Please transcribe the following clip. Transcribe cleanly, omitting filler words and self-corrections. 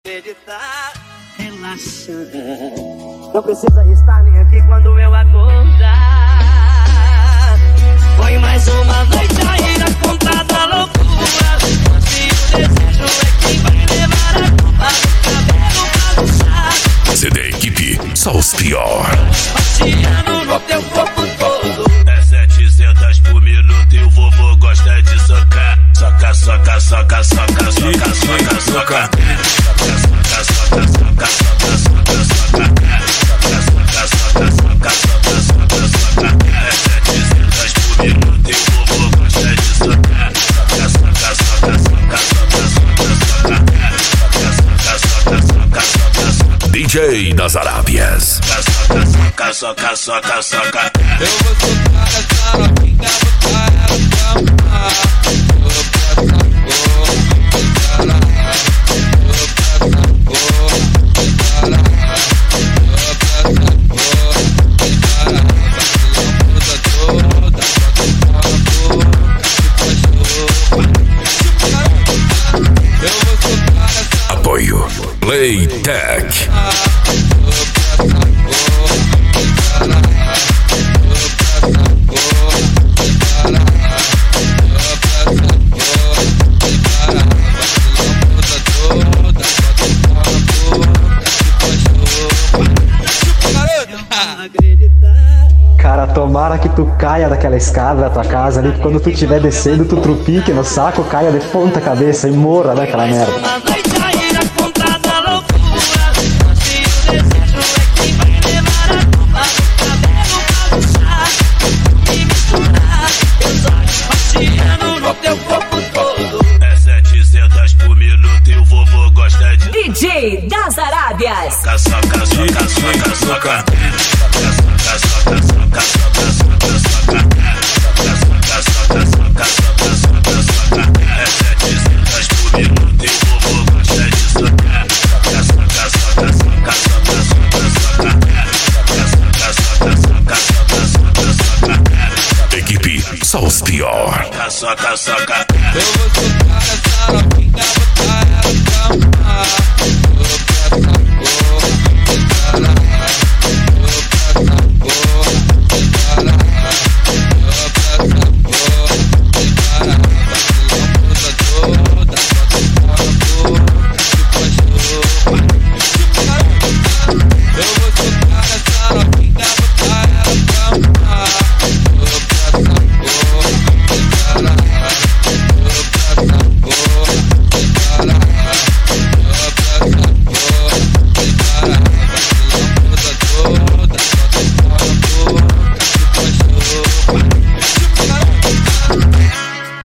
Acreditar, relaxa. Não precisa estar nem aqui quando eu acordar. Foi mais uma noite aí na conta da loucura. Se o desejo é quem vai levar a culpa do cabelo bagunçado. CD Equipe, só os pior. Passeando no teu corpo todo. É 700 por minuto e o vovô gosta de socar. Soca, soca, soca, soca, soca, soca, soca. DJ das Arábias. Soca, soca, soca, soca. Eu vou soltar essa novinha, botar ela pra amar. Apoio Playtech. Cara, tomara que tu caia daquela escada da tua casa ali, que quando tu estiver descendo, tu trupique no saco, caia de ponta cabeça e morra daquela merda. Uma noite aí na conta da loucura. Se o desejo é quem vai levar a culpa do cabelo bagunçado. Me misturar, teus olhos passeando no teu corpo todo. É 700 por minuto e o vovô gosta de DJ das Arábias. soca, soca, soca, soca, soca. É 700 por minuto e o vovô gosta de socar. Soca, soca, soca, soca, soca, soca. Equipe, só os pior. Soca, soca,